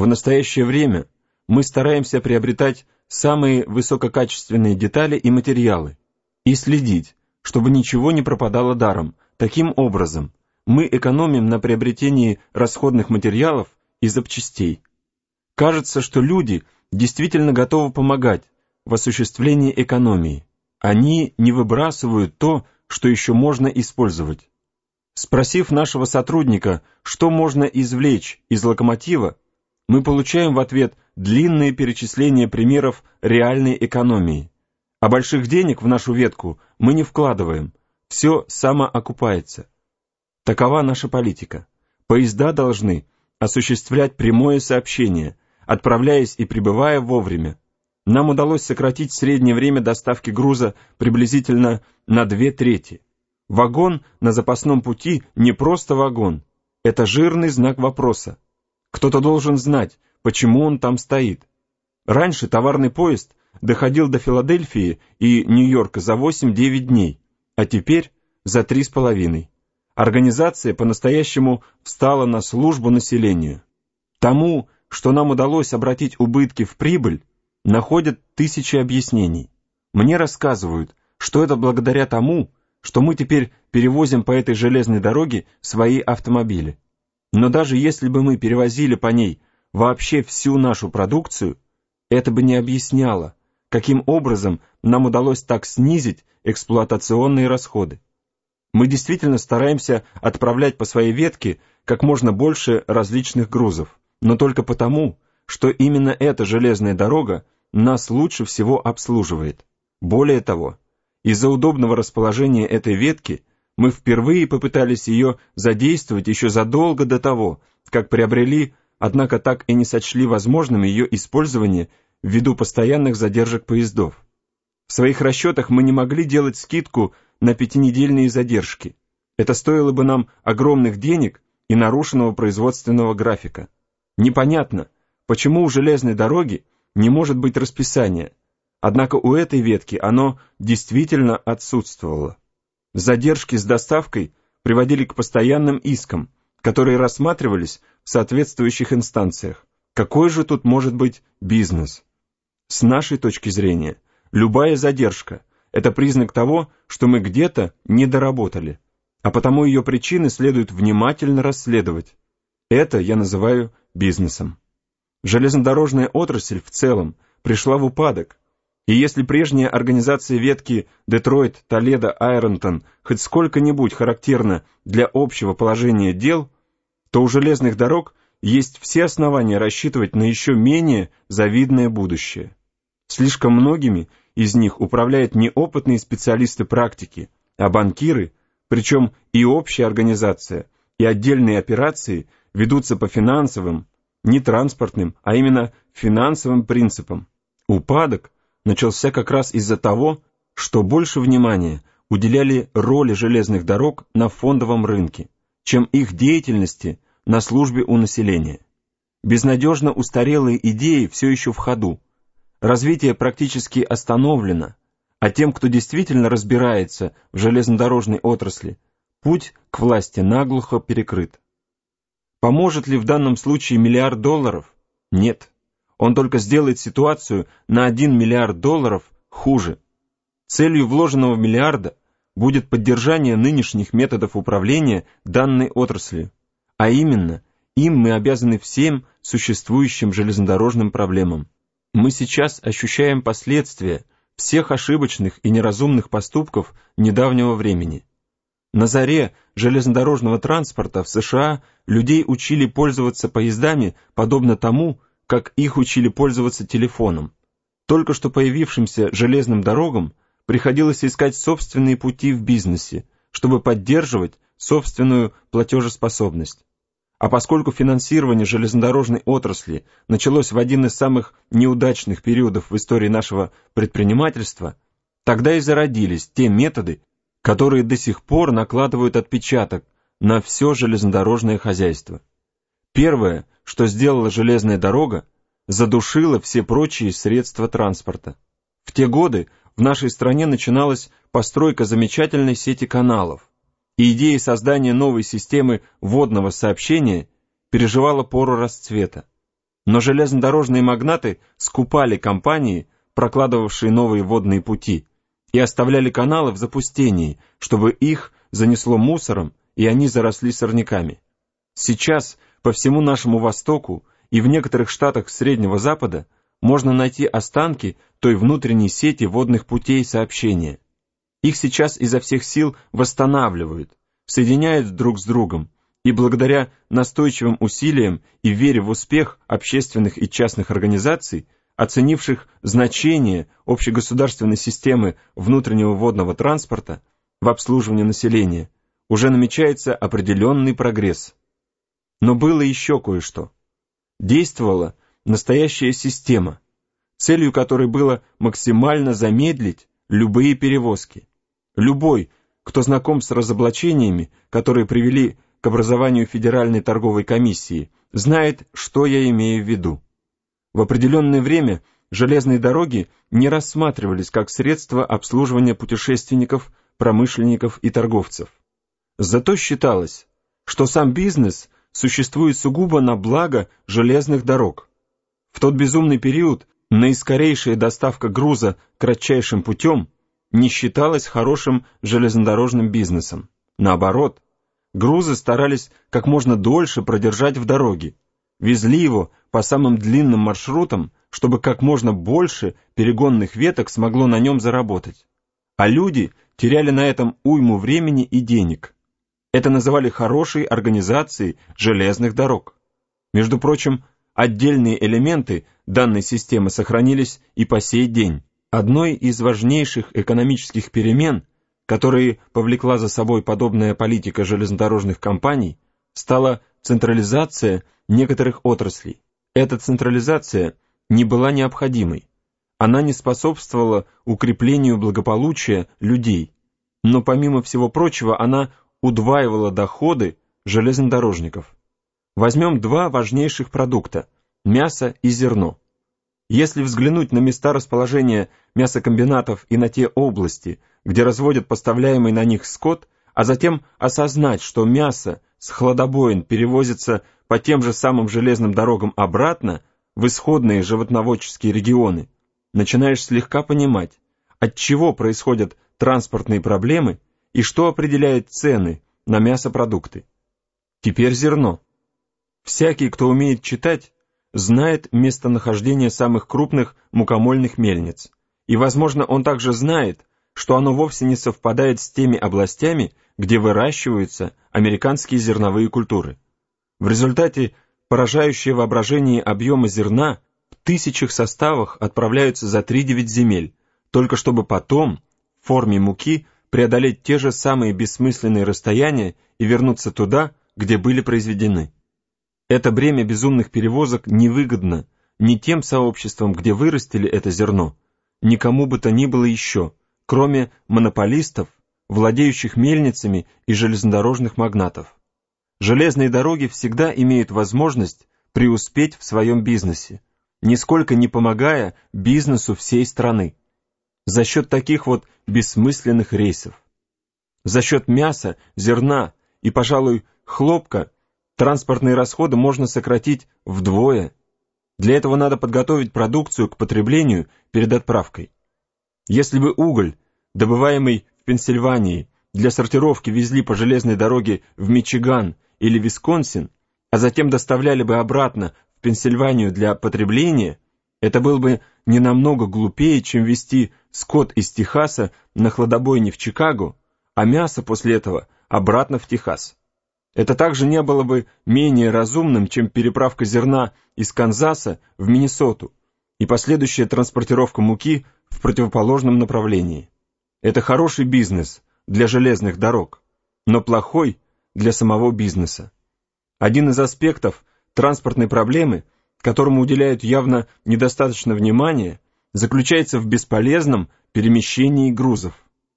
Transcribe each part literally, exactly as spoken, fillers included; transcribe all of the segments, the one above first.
В настоящее время мы стараемся приобретать самые высококачественные детали и материалы и следить, чтобы ничего не пропадало даром. Таким образом, мы экономим на приобретении расходных материалов и запчастей. Кажется, что люди действительно готовы помогать в осуществлении экономии. Они не выбрасывают то, что еще можно использовать. Спросив нашего сотрудника, что можно извлечь из локомотива, мы получаем в ответ длинные перечисления примеров реальной экономии. А больших денег в нашу ветку мы не вкладываем, все самоокупается. Такова наша политика. Поезда должны осуществлять прямое сообщение, отправляясь и прибывая вовремя. Нам удалось сократить среднее время доставки груза приблизительно на две трети. Вагон на запасном пути не просто вагон, это жирный знак вопроса. Кто-то должен знать, почему он там стоит. Раньше товарный поезд доходил до Филадельфии и Нью-Йорка за восемь-девять дней, а теперь за три с половиной. Организация по-настоящему встала на службу населению. Тому, что нам удалось обратить убытки в прибыль, находят тысячи объяснений. Мне рассказывают, что это благодаря тому, что мы теперь перевозим по этой железной дороге свои автомобили. Но даже если бы мы перевозили по ней вообще всю нашу продукцию, это бы не объясняло, каким образом нам удалось так снизить эксплуатационные расходы. Мы действительно стараемся отправлять по своей ветке как можно больше различных грузов, но только потому, что именно эта железная дорога нас лучше всего обслуживает. Более того, из-за удобного расположения этой ветки мы впервые попытались ее задействовать еще задолго до того, как приобрели, однако так и не сочли возможным ее использование ввиду постоянных задержек поездов. В своих расчетах мы не могли делать скидку на пятинедельные задержки. Это стоило бы нам огромных денег и нарушенного производственного графика. Непонятно, почему у железной дороги не может быть расписания, однако у этой ветки оно действительно отсутствовало. Задержки с доставкой приводили к постоянным искам, которые рассматривались в соответствующих инстанциях. Какой же тут может быть бизнес? С нашей точки зрения, любая задержка – это признак того, что мы где-то не доработали, а потому ее причины следует внимательно расследовать. Это я называю бизнесом. Железнодорожная отрасль в целом пришла в упадок, и если прежняя организация ветки Детройт, Толедо, Айронтон хоть сколько-нибудь характерна для общего положения дел, то у железных дорог есть все основания рассчитывать на еще менее завидное будущее. Слишком многими из них управляют не опытные специалисты практики, а банкиры, причем и общая организация, и отдельные операции ведутся по финансовым, не транспортным, а именно финансовым принципам. Упадок начался как раз из-за того, что больше внимания уделяли роли железных дорог на фондовом рынке, чем их деятельности на службе у населения. Безнадежно устарелые идеи все еще в ходу. Развитие практически остановлено, а тем, кто действительно разбирается в железнодорожной отрасли, путь к власти наглухо перекрыт. Поможет ли в данном случае миллиард долларов? Нет. Он только сделает ситуацию на один миллиард долларов хуже. Целью вложенного миллиарда будет поддержание нынешних методов управления данной отраслью, а именно, им мы обязаны всем существующим железнодорожным проблемам. Мы сейчас ощущаем последствия всех ошибочных и неразумных поступков недавнего времени. На заре железнодорожного транспорта в США людей учили пользоваться поездами подобно тому, как их учили пользоваться телефоном. Только что появившимся железным дорогам приходилось искать собственные пути в бизнесе, чтобы поддерживать собственную платежеспособность. А поскольку финансирование железнодорожной отрасли началось в один из самых неудачных периодов в истории нашего предпринимательства, тогда и зародились те методы, которые до сих пор накладывают отпечаток на все железнодорожное хозяйство. Первое, что сделала железная дорога, задушила все прочие средства транспорта. В те годы в нашей стране начиналась постройка замечательной сети каналов, и идея создания новой системы водного сообщения переживала пору расцвета. Но железнодорожные магнаты скупали компании, прокладывавшие новые водные пути, и оставляли каналы в запустении, чтобы их занесло мусором, и они заросли сорняками. Сейчас по всему нашему Востоку и в некоторых штатах Среднего Запада можно найти останки той внутренней сети водных путей сообщения. Их сейчас изо всех сил восстанавливают, соединяют друг с другом, и благодаря настойчивым усилиям и вере в успех общественных и частных организаций, оценивших значение общегосударственной системы внутреннего водного транспорта в обслуживании населения, уже намечается определенный прогресс. Но было еще кое-что. Действовала настоящая система, целью которой было максимально замедлить любые перевозки. Любой, кто знаком с разоблачениями, которые привели к образованию Федеральной торговой комиссии, знает, что я имею в виду. В определенное время железные дороги не рассматривались как средство обслуживания путешественников, промышленников и торговцев. Зато считалось, что сам бизнес существует сугубо на благо железных дорог. В тот безумный период наискорейшая доставка груза кратчайшим путем не считалась хорошим железнодорожным бизнесом. Наоборот, грузы старались как можно дольше продержать в дороге, везли его по самым длинным маршрутам, чтобы как можно больше перегонных веток смогло на нем заработать. А люди теряли на этом уйму времени и денег. Это называли хорошей организацией железных дорог. Между прочим, отдельные элементы данной системы сохранились и по сей день. Одной из важнейших экономических перемен, которые повлекла за собой подобная политика железнодорожных компаний, стала централизация некоторых отраслей. Эта централизация не была необходимой. Она не способствовала укреплению благополучия людей, но помимо всего прочего она удваивала доходы железнодорожников. Возьмем два важнейших продукта – мясо и зерно. Если взглянуть на места расположения мясокомбинатов и на те области, где разводят поставляемый на них скот, а затем осознать, что мясо с хладобоин перевозится по тем же самым железным дорогам обратно в исходные животноводческие регионы, начинаешь слегка понимать, от чего происходят транспортные проблемы и что определяет цены на мясопродукты. Теперь зерно. Всякий, кто умеет читать, знает местонахождение самых крупных мукомольных мельниц, и, возможно, он также знает, что оно вовсе не совпадает с теми областями, где выращиваются американские зерновые культуры. В результате поражающее воображение объема зерна в тысячах составах отправляются за три-девять земель, только чтобы потом, в форме муки, преодолеть те же самые бессмысленные расстояния и вернуться туда, где были произведены. Это бремя безумных перевозок невыгодно ни тем сообществам, где вырастили это зерно, ни кому бы то ни было еще, кроме монополистов, владеющих мельницами и железнодорожных магнатов. Железные дороги всегда имеют возможность преуспеть в своем бизнесе, нисколько не помогая бизнесу всей страны. За счет таких вот бессмысленных рейсов. За счет мяса, зерна и, пожалуй, хлопка транспортные расходы можно сократить вдвое. Для этого надо подготовить продукцию к потреблению перед отправкой. Если бы уголь, добываемый в Пенсильвании, для сортировки везли по железной дороге в Мичиган или Висконсин, а затем доставляли бы обратно в Пенсильванию для потребления, это было бы не намного глупее, чем везти скот из Техаса на хладобойне в Чикаго, а мясо после этого обратно в Техас. Это также не было бы менее разумным, чем переправка зерна из Канзаса в Миннесоту и последующая транспортировка муки в противоположном направлении. Это хороший бизнес для железных дорог, но плохой для самого бизнеса. Один из аспектов транспортной проблемы, которому уделяют явно недостаточно внимания, заключается в бесполезном перемещении грузов.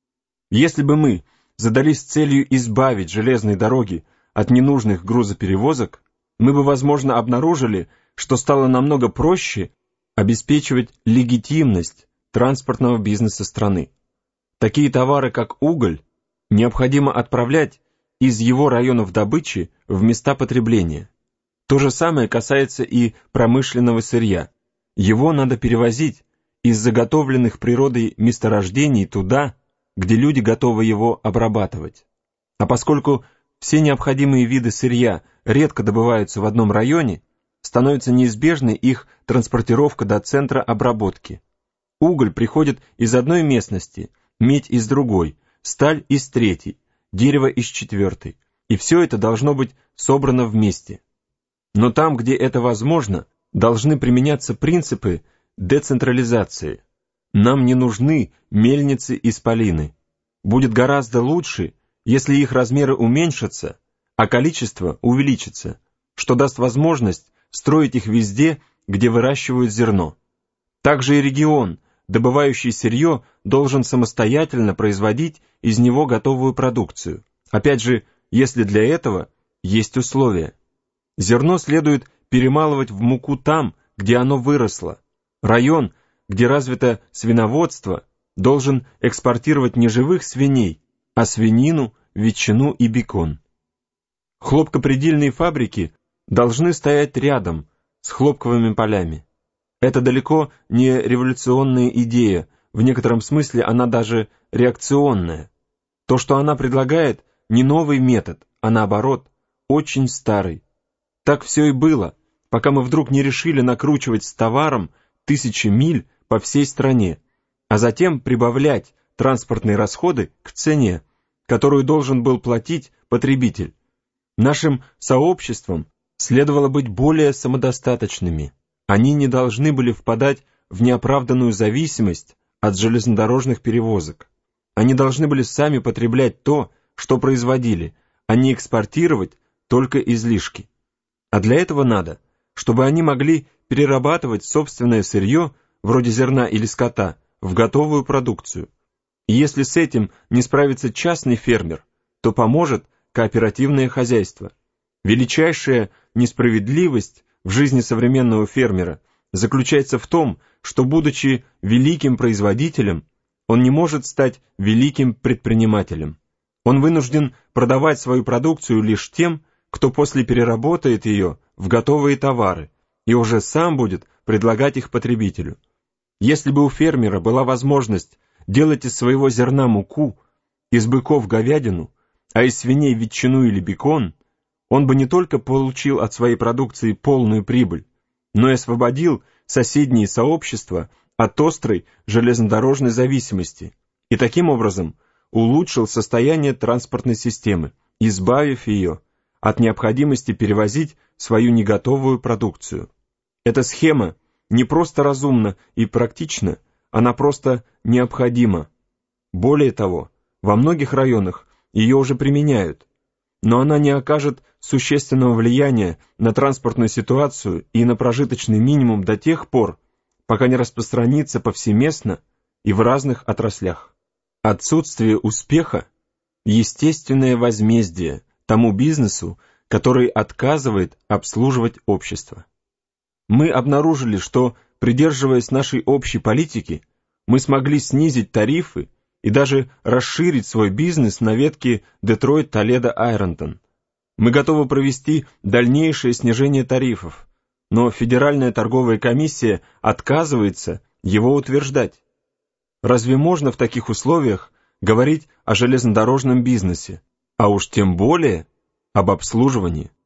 Если бы мы задались целью избавить железные дороги от ненужных грузоперевозок, мы бы, возможно, обнаружили, что стало намного проще обеспечивать легитимность транспортного бизнеса страны. Такие товары, как уголь, необходимо отправлять из его районов добычи в места потребления. То же самое касается и промышленного сырья. Его надо перевозить из заготовленных природой месторождений туда, где люди готовы его обрабатывать. А поскольку все необходимые виды сырья редко добываются в одном районе, становится неизбежной их транспортировка до центра обработки. Уголь приходит из одной местности, медь из другой, сталь из третьей, дерево из четвертой, и все это должно быть собрано вместе. Но там, где это возможно, должны применяться принципы децентрализации. Нам не нужны мельницы и спалины. Будет гораздо лучше, если их размеры уменьшатся, а количество увеличится, что даст возможность строить их везде, где выращивают зерно. Также и регион, добывающий сырье, должен самостоятельно производить из него готовую продукцию. Опять же, если для этого есть условия. Зерно следует перемалывать в муку там, где оно выросло. Район, где развито свиноводство, должен экспортировать не живых свиней, а свинину, ветчину и бекон. Хлопкопредельные фабрики должны стоять рядом с хлопковыми полями. Это далеко не революционная идея, в некотором смысле она даже реакционная. То, что она предлагает, не новый метод, а наоборот, очень старый. Так все и было, пока мы вдруг не решили накручивать с товаром тысячи миль по всей стране, а затем прибавлять транспортные расходы к цене, которую должен был платить потребитель. Нашим сообществам следовало быть более самодостаточными. Они не должны были впадать в неоправданную зависимость от железнодорожных перевозок. Они должны были сами потреблять то, что производили, а не экспортировать только излишки. А для этого надо, чтобы они могли перерабатывать собственное сырье, вроде зерна или скота, в готовую продукцию. И если с этим не справится частный фермер, то поможет кооперативное хозяйство. Величайшая несправедливость в жизни современного фермера заключается в том, что, будучи великим производителем, он не может стать великим предпринимателем. Он вынужден продавать свою продукцию лишь тем, кто после переработает ее в готовые товары и уже сам будет предлагать их потребителю. Если бы у фермера была возможность делать из своего зерна муку, из быков говядину, а из свиней ветчину или бекон, он бы не только получил от своей продукции полную прибыль, но и освободил соседние сообщества от острой железнодорожной зависимости и таким образом улучшил состояние транспортной системы, избавив ее от необходимости перевозить свою неготовую продукцию. Эта схема не просто разумна и практична, она просто необходима. Более того, во многих районах ее уже применяют, но она не окажет существенного влияния на транспортную ситуацию и на прожиточный минимум до тех пор, пока не распространится повсеместно и в разных отраслях. Отсутствие успеха – естественное возмездие тому бизнесу, который отказывает обслуживать общество. Мы обнаружили, что, придерживаясь нашей общей политики, мы смогли снизить тарифы и даже расширить свой бизнес на ветке Детройт-Толедо-Айронтон. Мы готовы провести дальнейшее снижение тарифов, но Федеральная торговая комиссия отказывается его утверждать. Разве можно в таких условиях говорить о железнодорожном бизнесе, а уж тем более об обслуживании?